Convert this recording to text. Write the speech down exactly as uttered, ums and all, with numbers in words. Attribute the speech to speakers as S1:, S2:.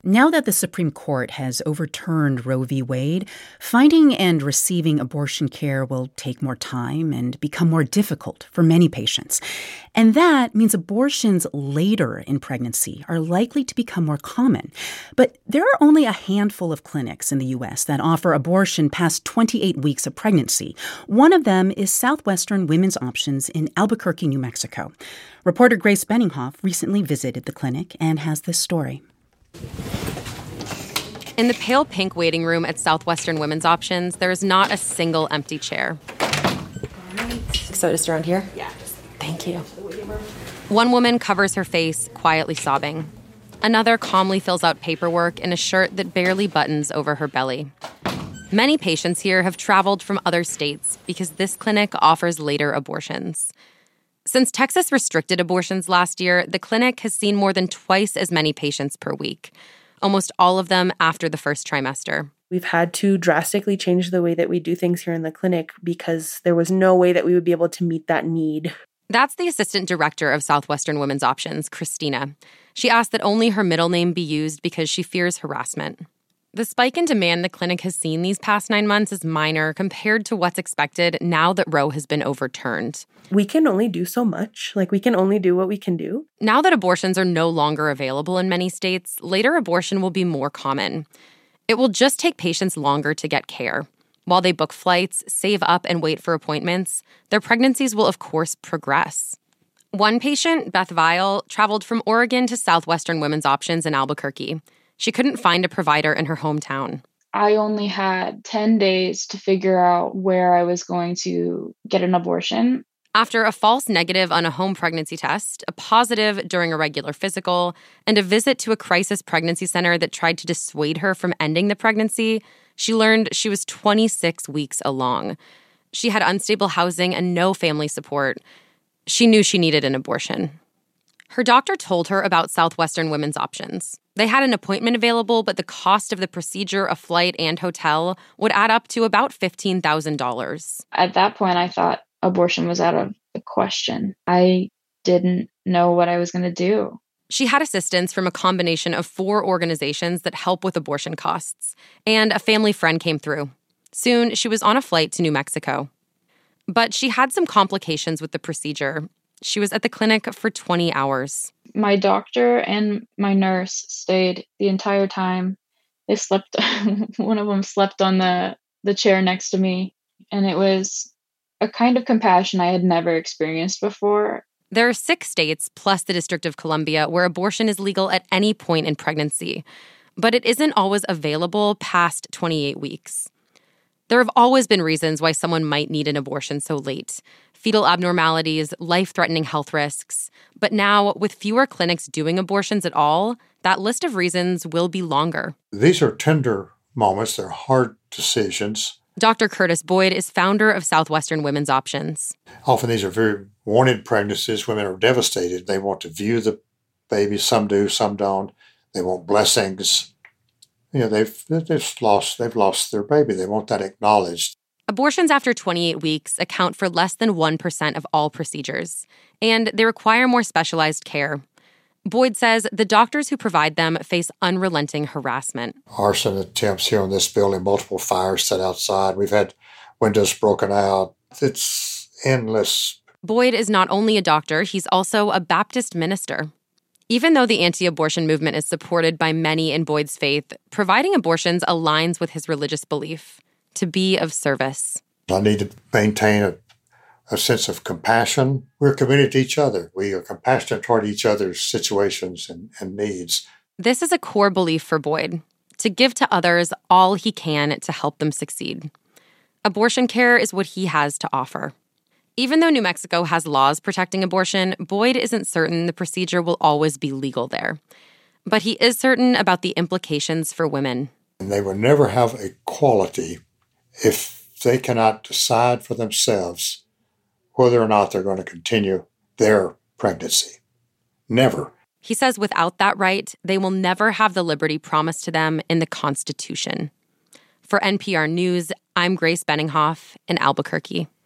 S1: Now that the Supreme Court has overturned Roe v. Wade, finding and receiving abortion care will take more time and become more difficult for many patients. And that means abortions later in pregnancy are likely to become more common. But there are only a handful of clinics in the U S that offer abortion past twenty-eight weeks of pregnancy. One of them is Southwestern Women's Options in Albuquerque, New Mexico. Reporter Grace Benninghoff recently visited the clinic and has this story.
S2: In the pale pink waiting room at Southwestern Women's Options, there is not a single empty chair. So just around here?
S3: Yeah.
S2: Thank you. One woman covers her face, quietly sobbing. Another calmly fills out paperwork in a shirt that barely buttons over her belly. Many patients here have traveled from other states because this clinic offers later abortions. Since Texas restricted abortions last year, the clinic has seen more than twice as many patients per week, almost all of them after the first trimester.
S3: We've had to drastically change the way that we do things here in the clinic because there was no way that we would be able to meet that need.
S2: That's the assistant director of Southwestern Women's Options, Christina. She asked that only her middle name be used because she fears harassment. The spike in demand the clinic has seen these past nine months is minor compared to what's expected now that Roe has been overturned.
S3: We can only do so much. Like, we can only do what we can do.
S2: Now that abortions are no longer available in many states, later abortion will be more common. It will just take patients longer to get care. While they book flights, save up, and wait for appointments, their pregnancies will, of course, progress. One patient, Beth Vile, traveled from Oregon to Southwestern Women's Options in Albuquerque. She couldn't find a provider in her hometown.
S4: I only had ten days to figure out where I was going to get an abortion.
S2: After a false negative on a home pregnancy test, a positive during a regular physical, and a visit to a crisis pregnancy center that tried to dissuade her from ending the pregnancy, she learned she was twenty-six weeks along. She had unstable housing and no family support. She knew she needed an abortion. Her doctor told her about Southwestern Women's Options. They had an appointment available, but the cost of the procedure, a flight, and hotel would add up to about fifteen thousand dollars.
S4: At that point, I thought abortion was out of the question. I didn't know what I was going to do.
S2: She had assistance from a combination of four organizations that help with abortion costs, and a family friend came through. Soon, she was on a flight to New Mexico. But she had some complications with the procedure. She was at the clinic for twenty hours.
S4: My doctor and my nurse stayed the entire time. They slept, one of them slept on the, the chair next to me, and it was a kind of compassion I had never experienced before.
S2: There are six states, plus the District of Columbia, where abortion is legal at any point in pregnancy. But it isn't always available past twenty-eight weeks. There have always been reasons why someone might need an abortion so late. Fetal abnormalities, life-threatening health risks. But now, with fewer clinics doing abortions at all, that list of reasons will be longer.
S5: These are tender moments. They're hard decisions.
S2: Doctor Curtis Boyd is founder of Southwestern Women's Options.
S5: Often these are very wanted pregnancies. Women are devastated. They want to view the baby. Some do, some don't. They want blessings. You know, they've they've lost they've lost their baby. They want that acknowledged.
S2: Abortions after twenty-eight weeks account for less than one percent of all procedures, and they require more specialized care. Boyd says the doctors who provide them face unrelenting harassment.
S5: Arson attempts here in this building, multiple fires set outside. We've had windows broken out. It's endless.
S2: Boyd is not only a doctor, he's also a Baptist minister. Even though the anti-abortion movement is supported by many in Boyd's faith, providing abortions aligns with his religious belief, to be of service.
S5: I need to maintain a, a sense of compassion. We're committed to each other. We are compassionate toward each other's situations and, and needs.
S2: This is a core belief for Boyd, to give to others all he can to help them succeed. Abortion care is what he has to offer. Even though New Mexico has laws protecting abortion, Boyd isn't certain the procedure will always be legal there. But he is certain about the implications for women.
S5: And they will never have equality if they cannot decide for themselves whether or not they're going to continue their pregnancy. Never.
S2: He says without that right, they will never have the liberty promised to them in the Constitution. For N P R News, I'm Grace Benninghoff in Albuquerque.